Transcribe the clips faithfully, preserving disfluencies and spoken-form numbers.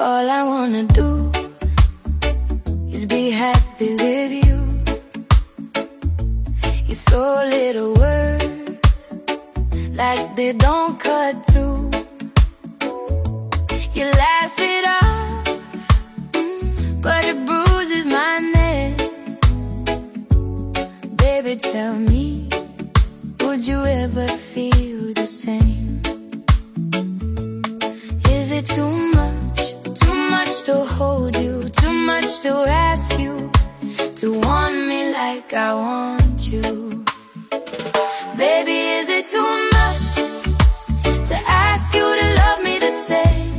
All I wanna do is be happy with you. You throw little words like they don't cut through. You laugh it off, but it bruises my neck. Baby, tell me, would you ever feel the same? Is it too much, too much to hold you, too much to ask you to want me like I want you? Baby, is it too much to ask you to love me the same?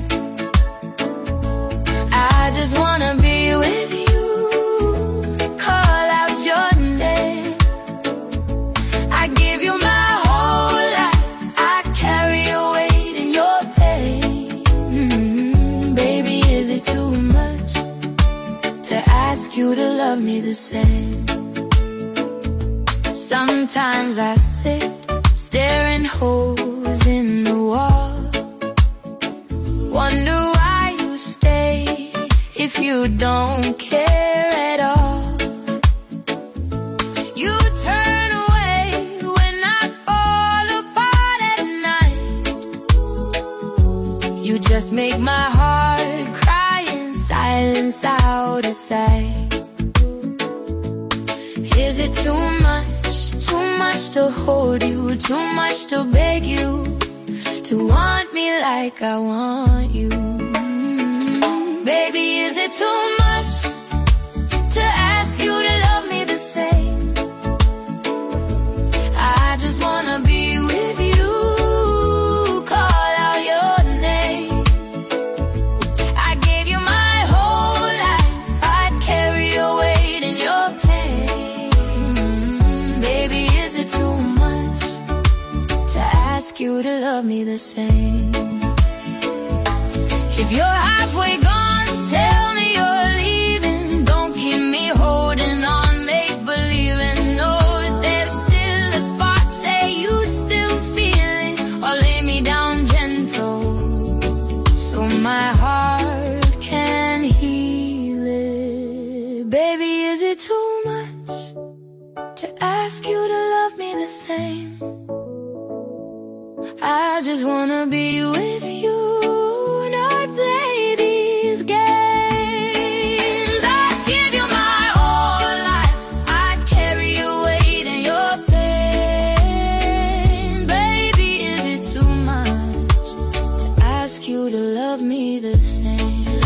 I just wanna be with you, call out your name. I give you my whole life, I carry your weight in your pain. Mm-hmm. Baby, is it too much to ask you to love me the same? Sometimes I sit staring holes in the wall, wonder why you stay if you don't care at all. You turn away when I fall apart at night. You just make my heart cry in silence out of sight. Is it too much, too much to hold you, too much to beg you to want me like I want you? Mm-hmm. Baby, is it too much to ask you to love me the same? I just wanna be with you, call out your name. I gave you my whole life, I'd carry your weight in your pain. Mm-hmm. Baby, is it too much to ask you to love me the same? If you're halfway gone, tell me you're leaving. Don't keep me holding on, make believing. Know that there's still a spot, say you still feel it, or lay me down gentle so my heart can heal it. Baby, is it too much to ask you to love me the same? I just wanna be with you, not play these games. I'd give you my whole life, I'd carry your weight in your pain. Baby, is it too much to ask you to love me the same?